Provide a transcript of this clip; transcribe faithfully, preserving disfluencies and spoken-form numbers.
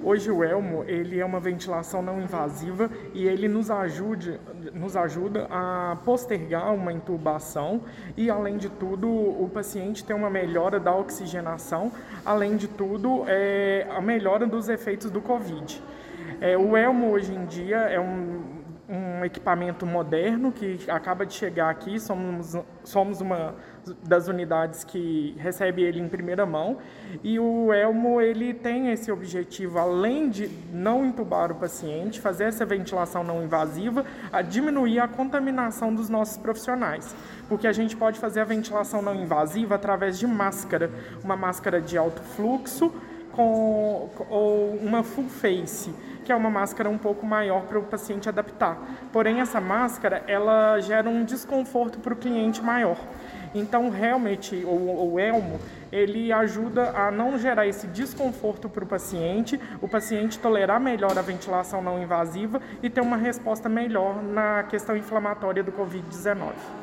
Hoje o Elmo, ele é uma ventilação não invasiva e ele nos ajude, nos ajuda a postergar uma intubação e, além de tudo, o paciente tem uma melhora da oxigenação, além de tudo, é, a melhora dos efeitos do Covid. É, o Elmo, hoje em dia, é um um equipamento moderno que acaba de chegar aqui, somos, somos uma das unidades que recebe ele em primeira mão, e o Elmo ele tem esse objetivo, além de não entubar o paciente, fazer essa ventilação não invasiva, a diminuir a contaminação dos nossos profissionais, porque a gente pode fazer a ventilação não invasiva através de máscara, uma máscara de alto fluxo, Com, ou uma full face, que é uma máscara um pouco maior para o paciente adaptar. Porém, essa máscara, ela gera um desconforto para o cliente maior. Então, realmente, o, o Elmo, ele ajuda a não gerar esse desconforto para o paciente, o paciente tolerar melhor a ventilação não invasiva e ter uma resposta melhor na questão inflamatória do covid dezenove.